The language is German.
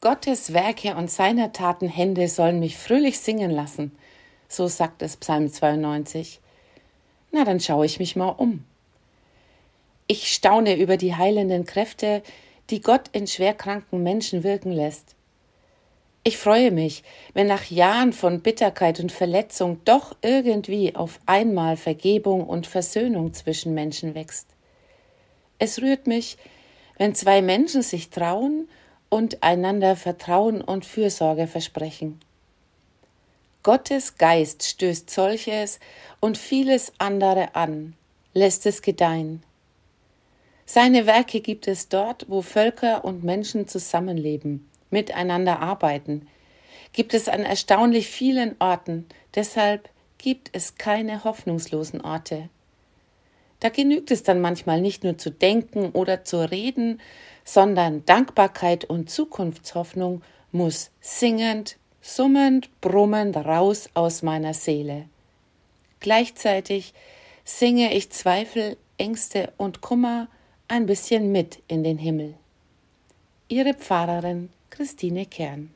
Gottes Werke und seiner Taten Hände sollen mich fröhlich singen lassen, so sagt es Psalm 92. Na, dann schaue ich mich mal um. Ich staune über die heilenden Kräfte, die Gott in schwerkranken Menschen wirken lässt. Ich freue mich, wenn nach Jahren von Bitterkeit und Verletzung doch irgendwie auf einmal Vergebung und Versöhnung zwischen Menschen wächst. Es rührt mich, wenn zwei Menschen sich trauen und einander Vertrauen und Fürsorge versprechen. Gottes Geist stößt solches und vieles andere an, lässt es gedeihen. Seine Werke gibt es dort, wo Völker und Menschen zusammenleben, miteinander arbeiten. Gibt es an erstaunlich vielen Orten, deshalb gibt es keine hoffnungslosen Orte. Da genügt es dann manchmal nicht nur zu denken oder zu reden, sondern Dankbarkeit und Zukunftshoffnung muss singend, summend, brummend raus aus meiner Seele. Gleichzeitig singe ich Zweifel, Ängste und Kummer ein bisschen mit in den Himmel. Ihre Pfarrerin Christine Kern.